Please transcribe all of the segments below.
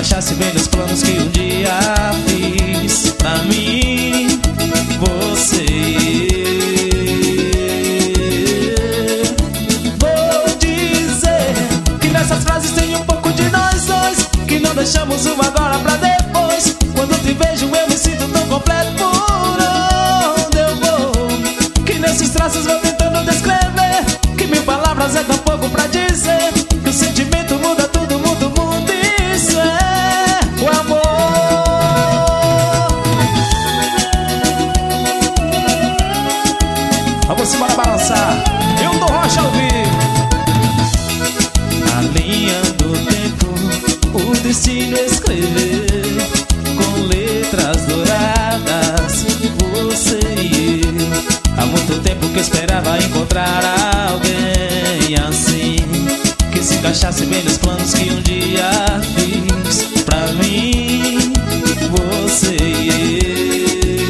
encaixasse bem nos planos que um dia fiz pra mim, você. Vou dizer que nessas frases tem um pouco de nós dois, que não deixamos um agora pra depois. Quando te vejo eu me sinto tão completo. Por onde eu vou, que nesses traços vou tentando descrever, que mil palavras é tão pouco pra dizer, que o sentimento muda tudo, muda o mundo. Isso é o amor. Vamos embora balançar. Eu dou Rocha ao vivo. A linha do tempo, o destino escrever com letras douradas, você e eu. Há muito tempo que eu esperava encontrar alguém assim, que se encaixasse bem nos planos que um dia fiz pra mim, você e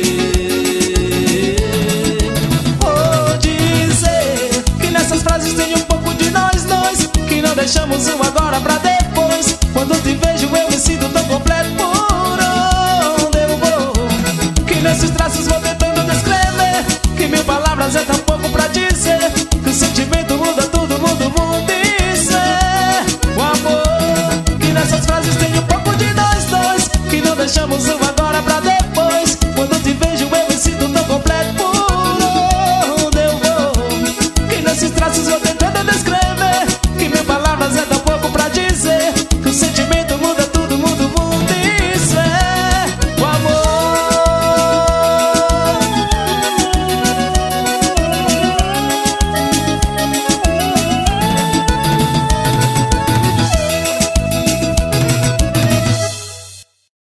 eu. Vou dizer que nessas frases tem um pouco de nós dois, que não deixamos um agora pra depois. Quando te vejo eu me sinto tão completo. Por onde eu vou, que nesses traços vou tentando descrever, que mil palavras é tão pouco pra dizer, que o sentimento muda tudo, muda o mundo. Isso é o amor. Que nessas frases tem um pouco de nós dois, que não deixamos um